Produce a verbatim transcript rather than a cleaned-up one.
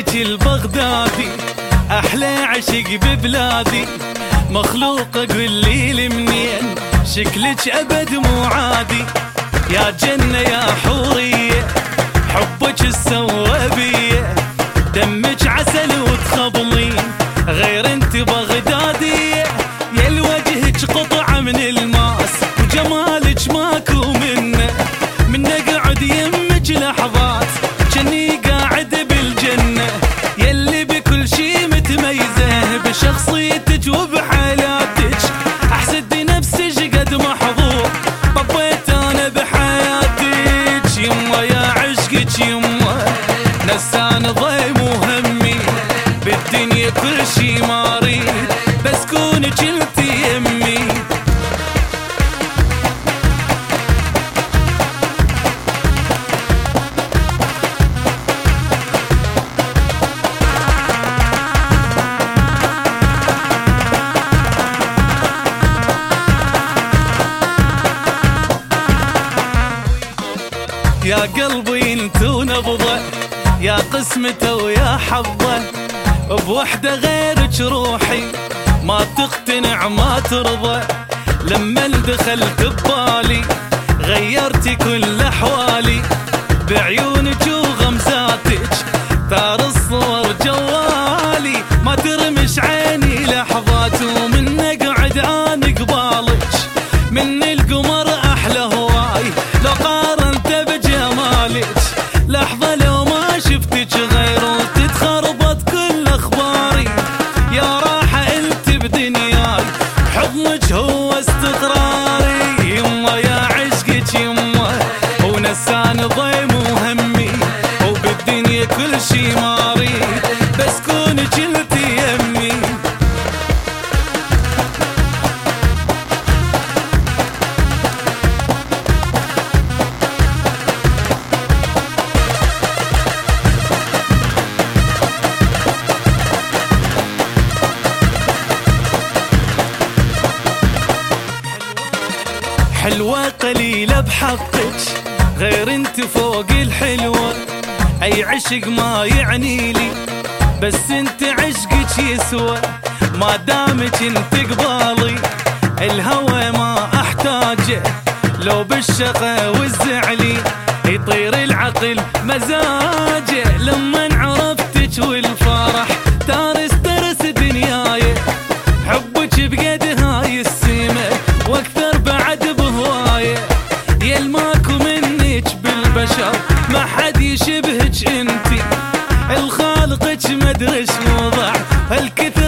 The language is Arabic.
لك البغدادي احلى عشق ببلادي، مخلوقه قولي لي منين شكلك ابد مو عادي، يا جنة يا حورية حبك السوى بيه، دمك عسل وتخبلين غير انت بغدادية، يا الوجهك قطعة من الماس وجمالك ماكو منه، من اقعد يمك لحظات جني قاعد بالجنة، يلي بكل شي متميزة بشخصيتك وبحالاتك، احسد نفسك قد محظوظ طبيت انا بحياتك، يما يا عشقك يما نسان ضيم وهمي، بالدنيا كل شي ما اريد بس كونك انت يمي. يا قلبي انتو نبضه يا قسمته ويا حظه، بوحده غيرك روحي ما تقتنع ما ترضى، لما دخلت ببالي غيرتي كل احوالي، بعيونك وغمزاتك ثار الصور جوالي، ما ترمش عيني لحظات ومن اقعد انا قبالك، من القمر احلى هواي لو قارنت بجمالك، لحظة لو ما شفتك غير وتتخربط كل اخباري، يا راحة انت بدنياي حضنك هو استقراري، يما يا عشقك يما ونسان ضيم وهمي، وبالدنيا كل شي ما اريد بس كونك انت يمي. حلوة قليلة بحقك غير انت فوق الحلوة، اي عشق ما يعني لي بس انت عشقك يسوى، ما دامك انت قبالي الهوى ما احتاجه، لو بالشقا والزعلي يطير العقل مزاجه، لما عرفتك والفرح تارس ترس دنياي، حبك بقد هاي السيمة واكثر بعد بهوايه، يا الماكو منك بالبشر ما حد يشبهك انتي، الخالقك مدري شو وضع هالكثر